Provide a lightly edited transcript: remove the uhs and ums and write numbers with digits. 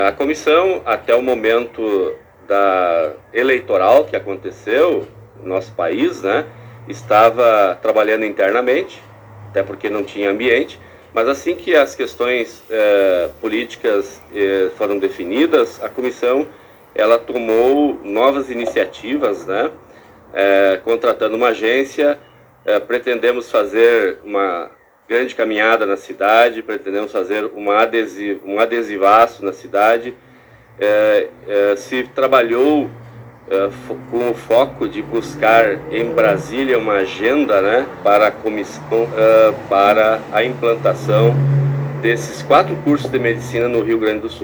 A comissão, até o momento da eleitoral que aconteceu no nosso país, né, estava trabalhando internamente, até porque não tinha ambiente, mas assim que as questões políticas foram definidas, a comissão ela tomou novas iniciativas, né, contratando uma agência. Pretendemos fazer uma grande caminhada na cidade, pretendemos fazer um adesivaço na cidade. Se trabalhou com o foco de buscar em Brasília uma agenda, né, para a comissão, para a implantação desses 4 cursos de medicina no Rio Grande do Sul.